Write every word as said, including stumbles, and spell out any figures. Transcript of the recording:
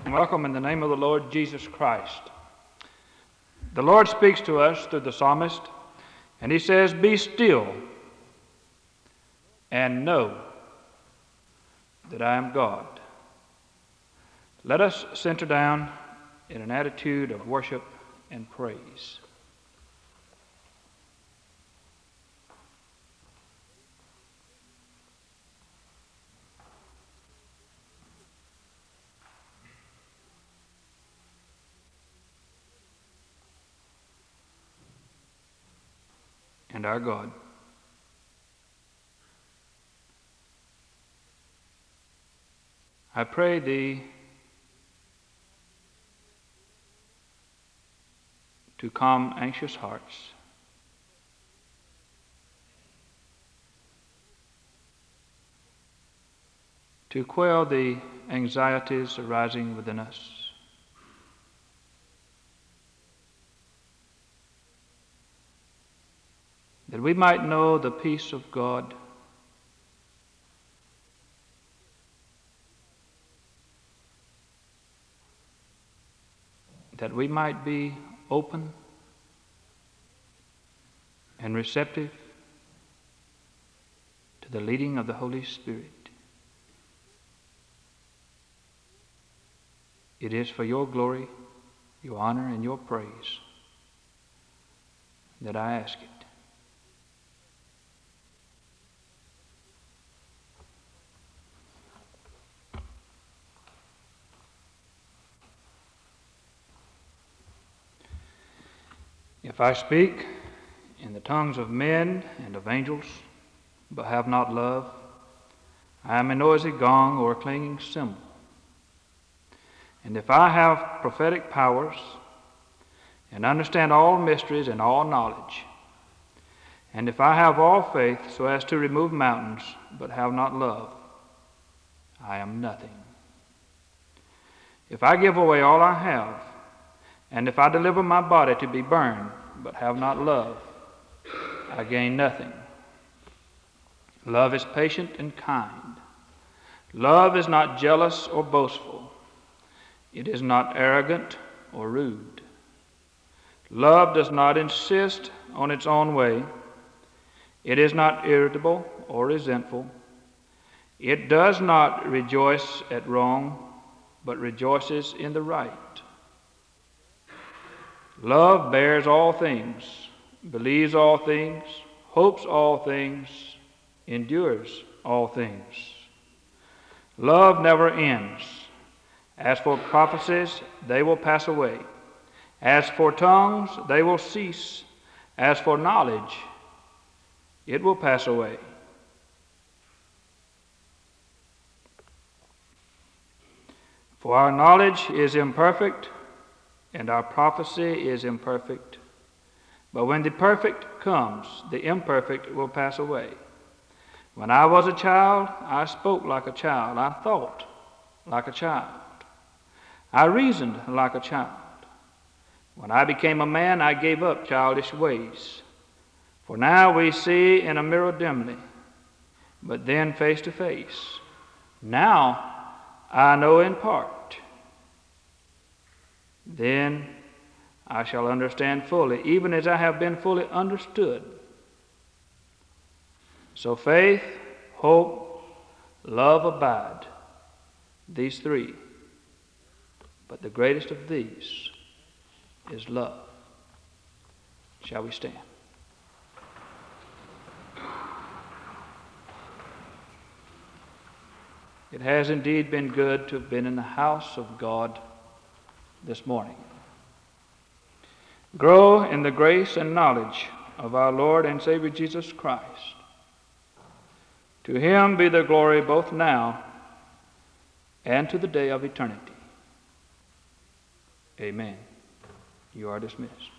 Welcome in the name of the Lord Jesus Christ. The Lord speaks to us through the psalmist, and he says, "Be still and know that I am God." Let us center down in an attitude of worship and praise. And our God, I pray thee to calm anxious hearts, to quell the anxieties arising within us, that we might know the peace of God, that we might be open and receptive to the leading of the Holy Spirit. It is for your glory, your honor, and your praise that I ask it. If I speak in the tongues of men and of angels, but have not love, I am a noisy gong or a clanging cymbal. And if I have prophetic powers and understand all mysteries and all knowledge, and if I have all faith so as to remove mountains, but have not love, I am nothing. If I give away all I have, and if I deliver my body to be burned, but have not love, I gain nothing. Love is patient and kind. Love is not jealous or boastful. It is not arrogant or rude. Love does not insist on its own way. It is not irritable or resentful. It does not rejoice at wrong, but rejoices in the right. Love bears all things, believes all things, hopes all things, endures all things. Love never ends. As for prophecies, they will pass away. As for tongues, they will cease. As for knowledge, it will pass away. For our knowledge is imperfect, and our prophecy is imperfect. But when the perfect comes, the imperfect will pass away. When I was a child, I spoke like a child. I thought like a child. I reasoned like a child. When I became a man, I gave up childish ways. For now we see in a mirror dimly, but then face to face. Now I know in part. Then I shall understand fully, even as I have been fully understood. So faith, hope, love abide, these three. But the greatest of these is love. Shall we stand? It has indeed been good to have been in the house of God this morning. Grow in the grace and knowledge of our Lord and Savior Jesus Christ. To him be the glory both now and to the day of eternity. Amen. You are dismissed.